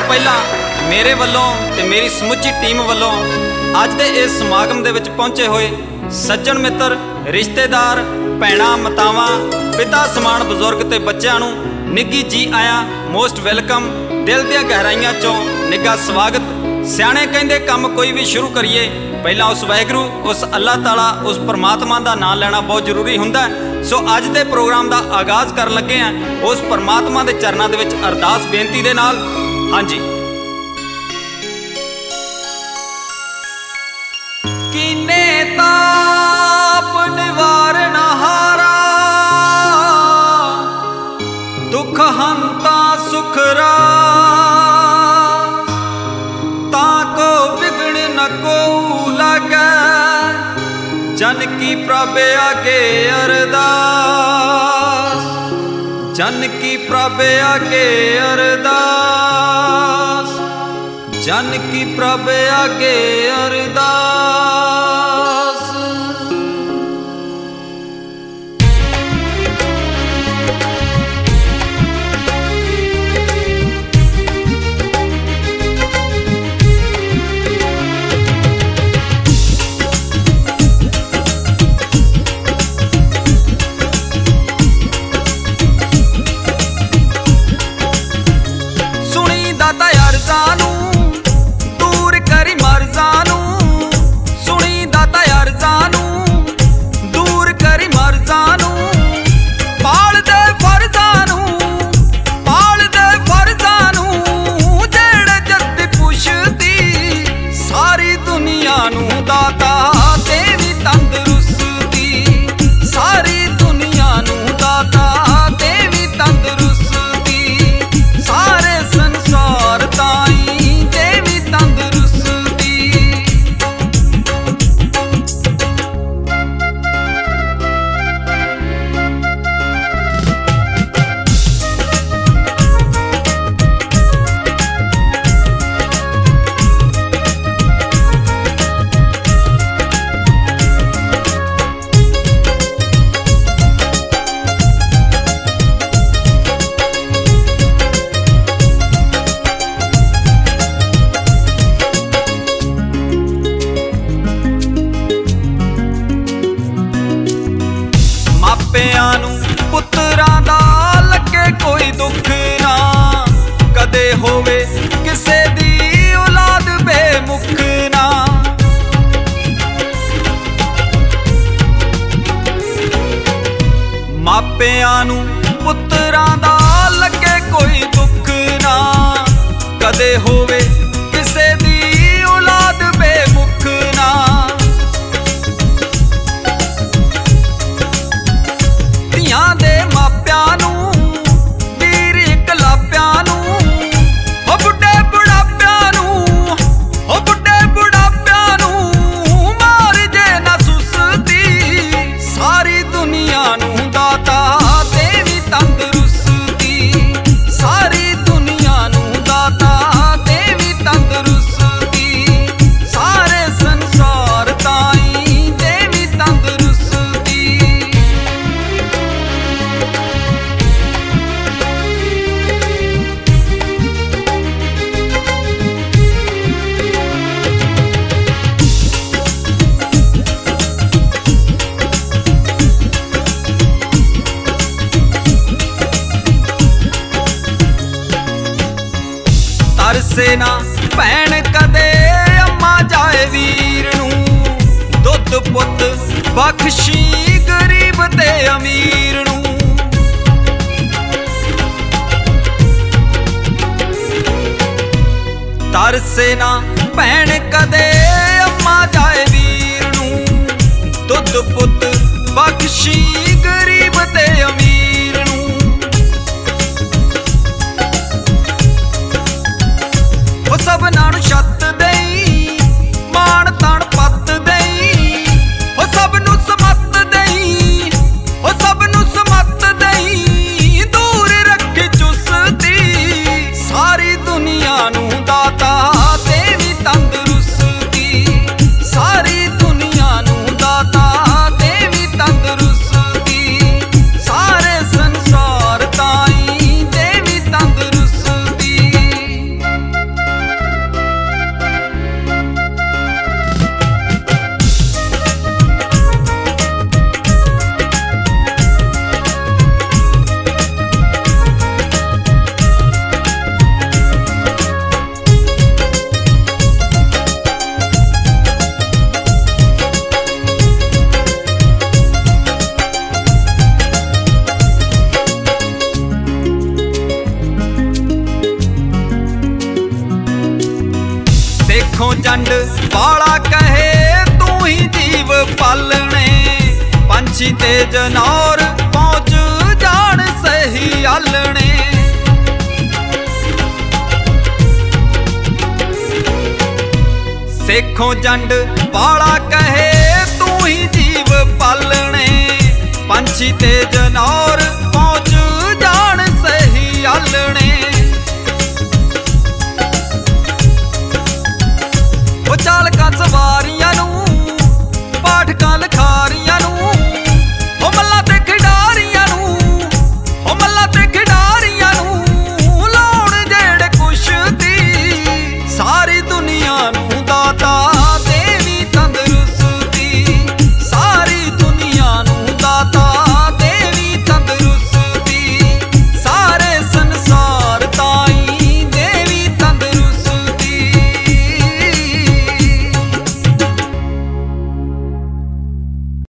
ਪਹਿਲਾਂ ਮੇਰੇ ਵੱਲੋਂ ਤੇ ਮੇਰੀ ਸਮੁੱਚੀ ਟੀਮ ਵੱਲੋਂ ਅੱਜ ਦੇ ਇਸ ਸਮਾਗਮ ਦੇ ਵਿੱਚ ਪਹੁੰਚੇ ਹੋਏ ਸੱਜਣ ਮਿੱਤਰ, ਰਿਸ਼ਤੇਦਾਰ, ਭੈਣਾਂ, ਮਾਤਾਵਾਂ, ਪਿਤਾ ਸਮਾਨ ਬਜ਼ੁਰਗ ਤੇ ਬੱਚਿਆਂ ਨੂੰ ਨਿੱਘੀ ਜੀ ਆਇਆਂ, ਮੋਸਟ ਵੈਲਕਮ। ਦਿਲ ਦੀਆਂ ਗਹਿਰਾਈਆਂ ਚੋਂ ਨਿੱਘਾ ਸਵਾਗਤ। ਸਿਆਣੇ ਕਹਿੰਦੇ ਕੰਮ ਕੋਈ ਵੀ ਸ਼ੁਰੂ ਕਰੀਏ ਪਹਿਲਾਂ ਉਸ ਵਾਹਿਗੁਰੂ, ਉਸ ਅੱਲਾਹ ਤਾਲਾ, ਉਸ ਪਰਮਾਤਮਾ ਦਾ ਨਾਮ ਲੈਣਾ ਬਹੁਤ ਜ਼ਰੂਰੀ ਹੁੰਦਾ। ਸੋ ਅੱਜ ਦੇ ਪ੍ਰੋਗਰਾਮ ਦਾ ਆਗਾਜ਼ ਕਰਨ ਲੱਗੇ ਹਾਂ ਉਸ ਪਰਮਾਤਮਾ ਦੇ ਚਰਨਾਂ ਦੇ ਵਿੱਚ ਅਰਦਾਸ ਬੇਨਤੀ ਦੇ ਨਾਲ। ਹਾਂਜੀ, ਕੀਨੇ ਤਾਪ ਨਿਵਾਰਨ ਹਾਰਾ, ਦੁੱਖ ਹੰਤਾ ਸੁਖ ਰਾਸ, ਤਾਂ ਕੋ ਬਿਗੜ ਨ ਕੋ ਲਾਗੈ, जन की प्रभ आगे अरदास, जन की प्रभ आगे अरदास, जन की प्रभ आगे अरदास। दूर करी मर्जानू, सुनी दाता यारजानू, दूर करी मर्जानू, पाल दे फर्जानू, पाल दे फर्जानू, जेड़े जद पुछदी सारी दुनिया नू दाता तेरी तंदरुस्ती, सारी दुनिया नू दाता तेरी तंदरुस्ती, सारे संसार ताई देवी तंदरुस्ती। ਮਾਪਿਆਂ ਨੂੰ ਪੁੱਤਰਾਂ ਦਾ ਲੱਗੇ ਕੋਈ ਦੁੱਖ ਨਾ, ਕਦੇ ਹੋਵੇ ਕਿਸੇ ਦੀ ਔਲਾਦ ਬੇਮੁਖ ਨਾ। ਮਾਪਿਆਂ ਨੂੰ ਪੁੱਤਰਾਂ ਦਾ ਲੱਗੇ ਕੋਈ ਦੁੱਖ ਨਾ, ਕਦੇ ਹੋਵੇ ਕਿਸੇ ਦੀ ਔਲਾਦ ਬੇਮੁਖ ਨਾ। ਧੀਆਂ ਦੇ ਮਾਪਿਆਂ ਨੂੰ, ਵੀਰ ਇਕਲਾਪਿਆਂ ਨੂੰ, ਹੋ ਬੁੱਢੇ ਬੁਢਾਪਿਆਂ ਨੂੰ, ਹੋ ਬੁੱਢੇ ਬੁਢਾਪਿਆਂ ਨੂੰ, ਮਾਰ ਜੇ ਨਾ ਸੁਸਤੀ, ਸਾਰੀ ਦੁਨੀਆ ਨੂੰ ਦਾਤਾ ਦੇਵੀ ਤੰਦਰੁਸਤੀ, ਸਾਰੀ ਦੁਨੀਆ ਨੂੰ ਦਾਤਾ ਦੇਵੀ ਤੰਦਰੁਸਤੀ, ਸਾਰੇ ਸੰਸਾਰ ਤਾਈ ਦੇਵੀ ਤੰਦਰੁਸਤੀ। ਤਰਸੇ ਨਾ ਭੈਣ ਕਦੇ ਅੰਮਾ ਜਾਏ ਵੀਰ ਨੂੰ, ਦੁੱਧ ਪੁੱਤ ਬਖਸ਼ੀ ਗਰੀਬ ਤੇ ਅਮੀਰ ਨੂੰ। ਤਰਸੇ ਨਾ ਭੈਣ ਕਦੇ ਅੰਮਾ ਜਾਏ ਵੀਰ ਨੂੰ, ਦੁੱਧ ਪੁੱਤ ਬਖਸ਼ੀ ਗਰੀਬ ਤੇ ਅਮੀਰ ਨੂੰ। ਉਹ ਸਭਨਾਂ ਨੂੰ ਛੱਤ ਦੇਈ, ਮਾਣ ਤਾਣ ਪੱਤ ਦੇਈ, ਉਹ ਸਭ ਨੂੰ ਸਮੱਤ ਦੇਈ, ਉਹ ਸਭ ਨੂੰ ਸਮੱਤ ਦੇਈ, ਦੂਰ ਰੱਖੀ ਚੁਸਤੀ, ਸਾਰੀ ਦੁਨੀਆ ਨੂੰ ਦਾਤਾ ਦੇਵੀ ਤੰਦਰੁਸਤੀ, ਸਾਰੀ ਦੁਨੀਆ ਨੂੰ ਦਾਤਾ ਦੇਵੀ ਤੰਦਰੁਸਤੀ, ਸਾਰੇ ਸੰਸਾਰ ਤਾਈ ਦੇਵੀ ਤੰਦਰੁਸਤੀ। ਪੰਛੀ ਤੇ ਜਨੌਰ ਪਹੁੰਚ ਜਾਣ ਸਹੀ ਆਲਣੇ। ਸੇਖੋਂ ਜੰਡ ਵਾਲਾ ਕਹੇ ਤੂੰ ਹੀ ਜੀਵ ਪਾਲਣੇ, ਪੰਛੀ ਤੇ ਜਨੌਰ